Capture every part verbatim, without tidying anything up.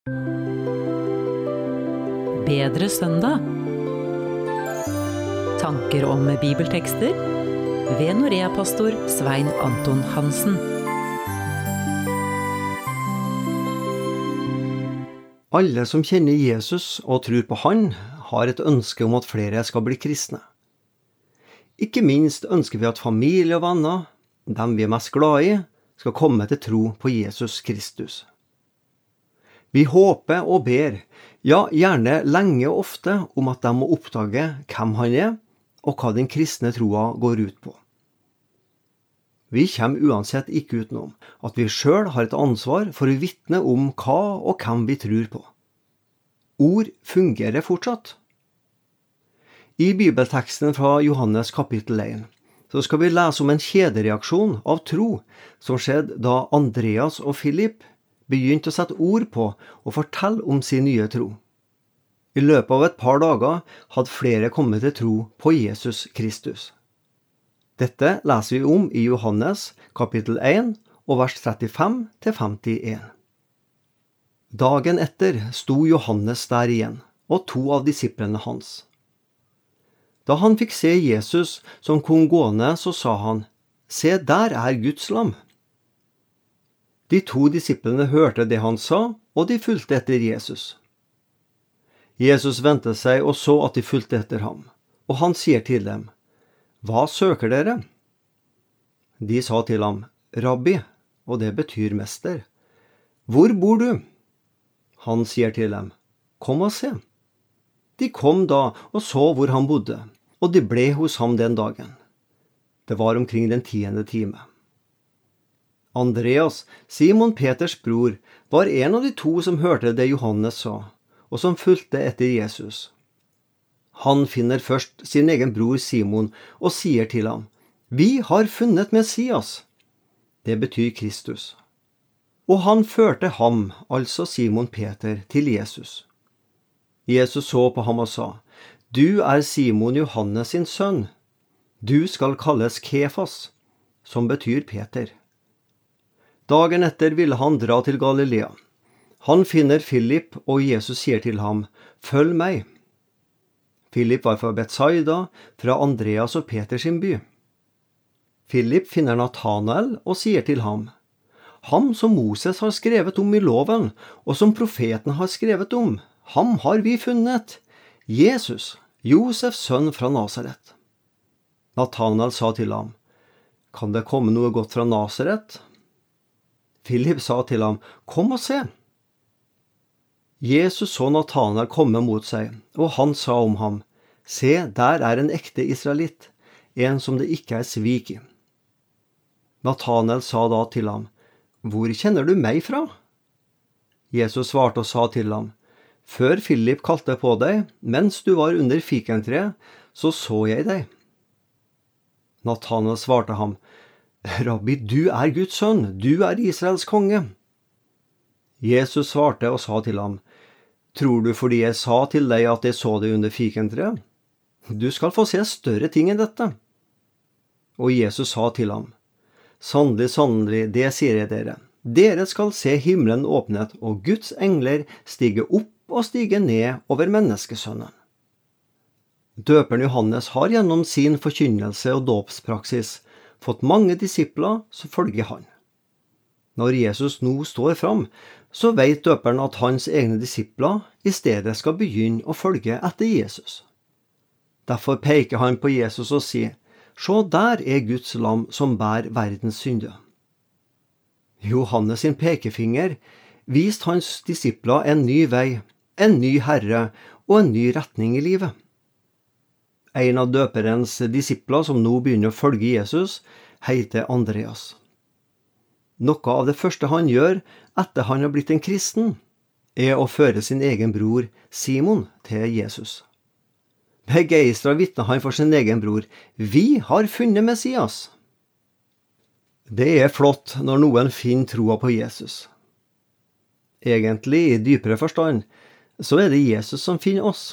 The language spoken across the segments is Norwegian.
Bedre søndag. Tanker om bibeltekster ved Norea-pastor Svein Anton Hansen. Alle som kjenner Jesus og tror på han, har et ønske om at flere skal bli kristne. Ikke minst ønsker vi at familie og venner, dem vi er mest glad i, skal komme til tro på Jesus Kristus. Vi håper og ber, ja, gjerne lenge og ofte, om at de må oppdage hvem han er, og hva den kristne troa går ut på. Vi kommer uansett ikke utenom at vi selv har et ansvar for å vitne om hva og hvem vi tror på. Ord fungerer fortsatt. I bibelteksten fra Johannes kapittel én så skal vi lese om en kjedereaksjon av tro som skjedde da Andreas og Philip begynte å sette ord på og fortelle om sin nye tro. I løpet av et par dager hadde flere kommet til tro på Jesus Kristus. Dette leser vi om i Johannes kapittel én og vers trettifem til femtien. Dagen etter sto Johannes der igjen, og to av disiplene hans. Da han fikk se Jesus som kom gående, så sa han, «Se, der er Guds lam!» De to disiplene hørte det han sa, og de fulgte etter Jesus. Jesus vendte seg og så at de fulgte etter ham, og han sier til dem, «Hva søker dere?» De sa til ham, «Rabbi», og det betyr mester. «Hvor bor du?» Han sier til dem, «Kom og se». De kom da og så hvor han bodde, og de ble hos ham den dagen. Det var omkring den tiende time. Andreas, Simon Peters bror, var en av de to som hørte det Johannes sa, og som fulgte etter Jesus. Han finner først sin egen bror Simon og sier til ham, «Vi har funnet Messias!» Det betyr Kristus. Og han førte ham, altså Simon Peter, til Jesus. Jesus så på ham og sa, «Du er Simon Johannes sin sønn. Du skal kalles Kefas», som betyr Peter. Dagen etter ville han dra til Galilea. Han finner Philip, og Jesus sier til ham, «Følg meg». Philip var fra Betsaida, fra Andreas og Peters by. Philip finner Nathanael og sier til ham, «Ham som Moses har skrevet om i loven, og som profeten har skrevet om, ham har vi funnet, Jesus, Josefs sønn fra Nasaret». Nathanael sa til ham, «Kan det komme noe godt fra Nasaret?» Philip sa til ham, «Kom og se». Jesus så Nathanael komme mot seg, og han sa om ham, «Se, der er en ekte israelitt, en som det ikke er svik i». Nathanael sa da til ham, «Hvor kjenner du meg fra?» Jesus svarte og sa til ham, «Før Philip kalte på deg, mens du var under fikentreet, så så jeg deg». Nathanael svarte ham, «Rabbi, du er Guds sønn, du er Israels konge». Jesus svarte og sa til ham, «Tror du fordi jeg sa til deg at jeg så deg under fikentreet? Du skal få se større ting enn dette». Og Jesus sa til ham, «Sannelig, sannelig, det sier jeg dere. Dere skal se himmelen åpnet, og Guds engler stige opp og stige ned over menneskesønnen». Døperen Johannes har gjennom sin forkynnelse og dåpspraksis fått mange disipler som følger han. Når Jesus nå står fram, så vet døperen at hans egne disipler i stedet skal begynne å følge etter Jesus. Derfor peker han på Jesus og sier, «Se, der er Guds lam som bærer verdens synder». Johannes sin pekefinger viste hans disipler en ny vei, en ny herre og en ny retning i livet. En av døperens disipler som nå begynner å følge Jesus, heter Andreas. Noe av det første han gjør etter han har blitt en kristen, er å føre sin egen bror Simon til Jesus. Begeistret vitner han for sin egen bror, «Vi har funnet Messias!» Det er flott når noen finner troa på Jesus. Egentlig, i dypere forstand, så er det Jesus som finner oss.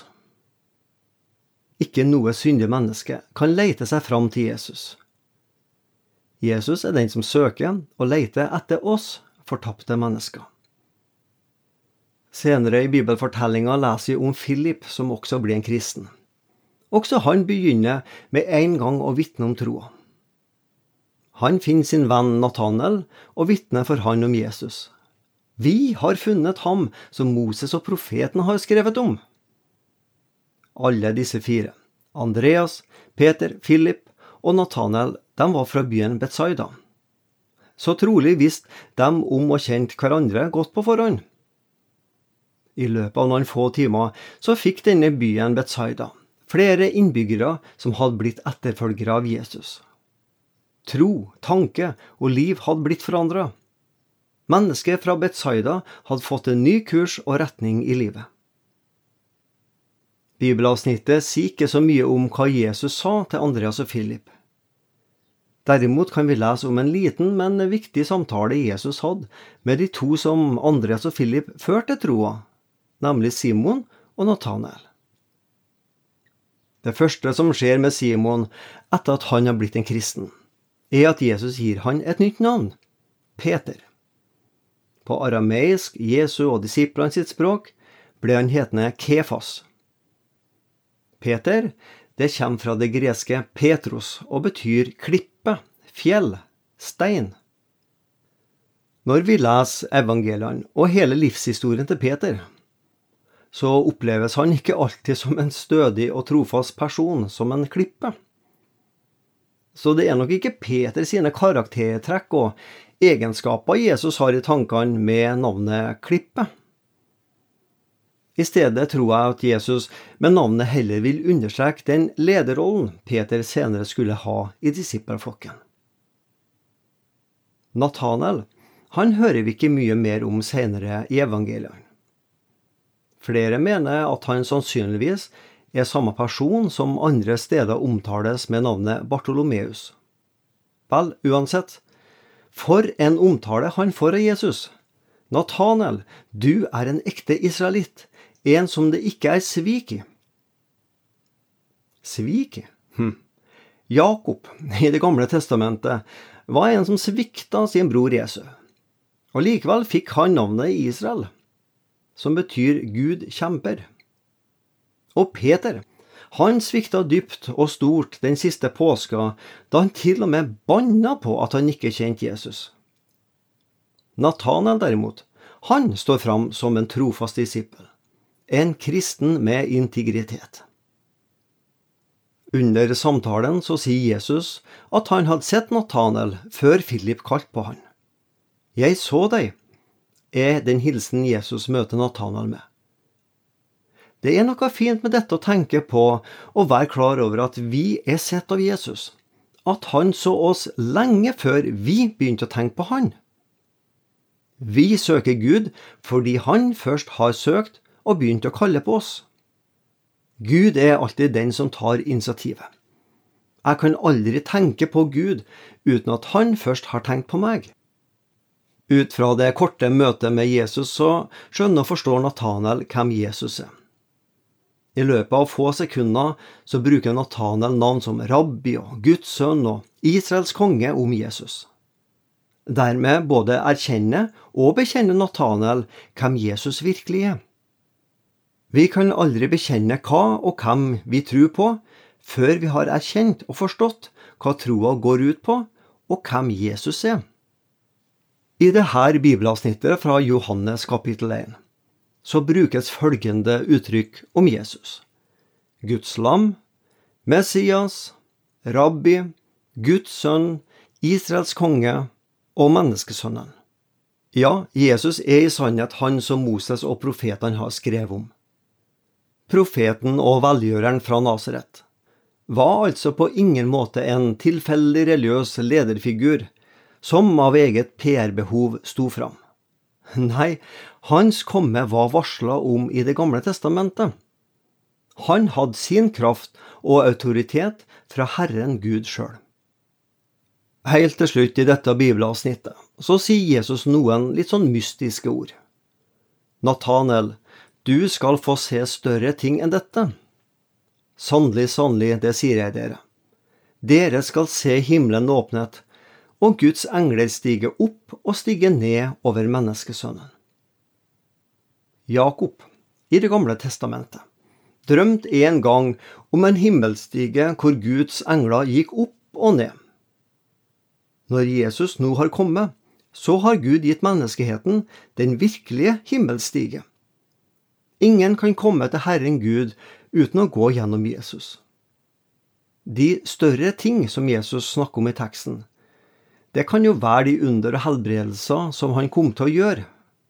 Ikke noe syndig menneske kan lete seg fram til Jesus. Jesus er den som søker og leter etter oss fortapte mennesker. Senere i bibelfortellingen leser vi om Philip, som også blir en kristen. Også han begynner med en gang å vitne om troa. Han finner sin venn Nathanael og vitner for han om Jesus. Vi har funnet ham som Moses og profeten har skrevet om. Alle disse fire, Andreas, Peter, Philip og Nathanael, de var fra byen Betsaida. Så trolig visste de om og kjente hverandre godt på forhånd. I løpet av noen få timer så fikk denne byen Betsaida flere innbyggere som hadde blitt etterfølgere av Jesus. Tro, tanke og liv hadde blitt forandret. Mennesker fra Betsaida hadde fått en ny kurs og retning i livet. Bibelavsnittet sier ikke så mye om hva Jesus sa til Andreas og Philip. Derimot kan vi lese om en liten, men viktig samtale Jesus hadde med de to som Andreas og Philip førte troa, nemlig Simon og Nathanael. Det første som skjer med Simon etter at han har blitt en kristen, er at Jesus gir han et nytt navn, Peter. På arameisk, Jesu og disiplene sitt språk, ble han hetende Kefas. Peter, det kommer fra det greske Petros og betyr klippe, fjell, stein. Når vi leser evangeliene og hele livshistorien til Peter, så oppleves han ikke alltid som en stødig og trofast person, som en klippe. Så det er nok ikke Peter sine karaktertrekk og egenskaper Jesus har i tankene med navnet klippe. I stedet tror jeg at Jesus med navnet heller vil understreke den lederrollen Peter senere skulle ha i disippelflokken. Nathanael, han hører vi ikke mye mer om senere i evangeliene. Flere mener at han sannsynligvis er samme person som andre steder omtales med navnet Bartolomeus. Vel, uansett, for en omtale han får av Jesus. Nathanael, du er en ekte israelitt, en som det ikke er svik i. Svik i? Hm. Jakob, i det gamle testamentet, var en som svikta sin bror Jesu. Og likevel fikk han navnet Israel, som betyr Gud kjemper. Og Peter, han svikta dypt og stort den siste påska, da han til og med banna på at han ikke kjente Jesus. Nathanael derimot, han står fram som en trofast disippel, en kristen med integritet. Under samtalen så sier Jesus at han hadde sett Nathanael før Philip kalte på han. Jeg så deg, er den hilsen Jesus møter Nathanael med. Det er noe fint med dette å tenke på og være klar over at vi er sett av Jesus, at han så oss lenge før vi begynte å tenke på han. Vi søker Gud fordi han først har søkt og begynt å kalle på oss. Gud er alltid den som tar initiativet. Jeg kan aldri tenke på Gud uten at han først har tenkt på meg. Ut fra det korte møtet med Jesus så skjønner og forstår Nathanael hvem Jesus er. I løpet av få sekunder så bruker Nathanael navn som Rabbi og Guds sønn og Israels konge om Jesus. Dermed både erkjenner og bekjenner Nathanael hvem Jesus virkelig er. Vi kan aldri bekjenne hva og hvem vi tror på, før vi har erkjent og forstått hva troa går ut på, og hvem Jesus er. I dette bibelavsnittet fra Johannes kapittel én, så brukes følgende uttrykk om Jesus. Guds lam, Messias, Rabbi, Guds sønn, Israels konge og menneskesønnen. Ja, Jesus er i sannhet han som Moses og profetene har skrevet om. Profeten og velgjøreren fra Nasaret var altså på ingen måte en tilfeldig religiøs lederfigur som av eget P R-behov sto fram. Nei, hans komme var varslet om i det gamle testamentet. Han hadde sin kraft og autoritet fra Herren Gud selv. Helt til slutt i dette bibelavsnittet, så sier Jesus noen litt sånn mystiske ord. Nathanael, du skal få se større ting enn dette. Sannelig, sannelig, det sier jeg dere. Dere skal se himmelen åpnet, og Guds engler stige opp og stige ned over menneskesønnen. Jakob, i Det gamle testamentet, drømte en gang om en himmelstige hvor Guds engler gikk opp og ned. Når Jesus nå har kommet, så har Gud gitt menneskeheten den virkelige himmelstige. Ingen kan komme til Herren Gud uten å gå gjennom Jesus. De større ting som Jesus snakker om i teksten, det kan jo være de under og helbredelser som han kom til å gjøre.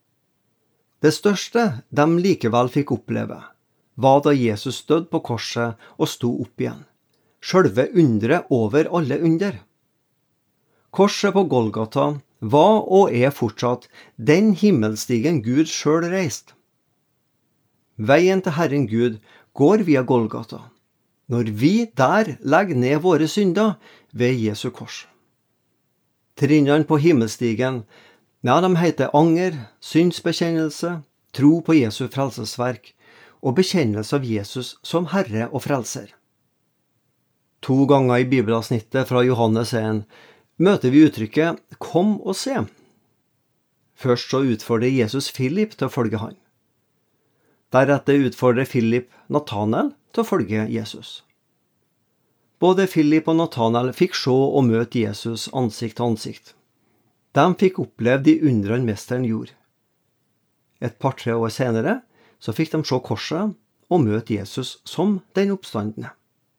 Det største de likevel fikk oppleve, var da Jesus døde på korset og sto opp igjen. Selve underet over alle under. Korset på Golgata var og er fortsatt den himmelstigen Gud selv reiste. Veien til Herren Gud går via Golgata, når vi der legger ned våre synder ved Jesu kors. Trinnene på himmelstigen, ja, de heter anger, syndsbekjennelse, tro på Jesu frelsesverk og bekjennelse av Jesus som Herre og Frelser. To ganger i bibelavsnittet fra Johannes en møter vi uttrykket «kom og se». Først så utfordrer Jesus Philip til å følge han. Deretter utfordrer Philip Nathanael til å følge Jesus. Både Philip og Nathanael fikk se og møte Jesus ansikt til ansikt. De fikk oppleve de undrene mesteren gjorde. Et par-tre år senere så fikk de se korset og møte Jesus som den oppstandende.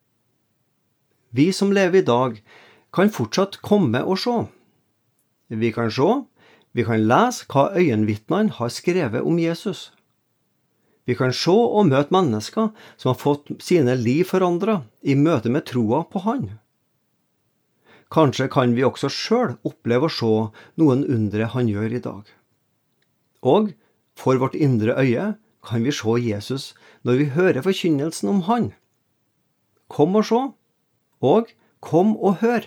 Vi som lever i dag kan fortsatt komme og se. Vi kan se, vi kan lese hva øyenvitnene har skrevet om Jesus. Vi kan se og møte mennesker som har fått sine liv forandret i møte med troa på han. Kanskje kan vi også selv oppleve å se noen undre han gjør i dag. Og for vårt indre øye kan vi se Jesus når vi hører forkynnelsen om han. Kom og se, og kom og hør.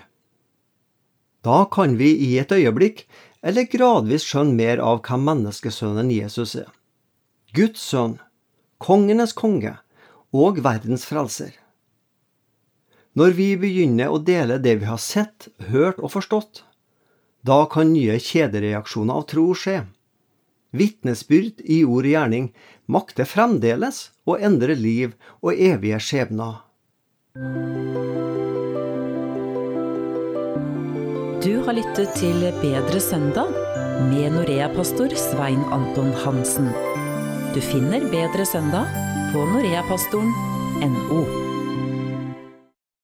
Da kan vi i et øyeblikk eller gradvis skjønne mer av hvem menneskesønnen Jesus er. Guds sønn, kongenes konge og verdens frelser. Når vi begynner å dele det vi har sett, hørt og forstått, da kan nye kjedereaksjoner av tro skje. Vitnesbyrd i ord og gjerning makter fremdeles å endre liv og evige skjebner. Du har lyttet til Bedre søndag med Norea-pastor Svein Anton Hansen. Du finner Bedre søndag på noreapastoren punktum no.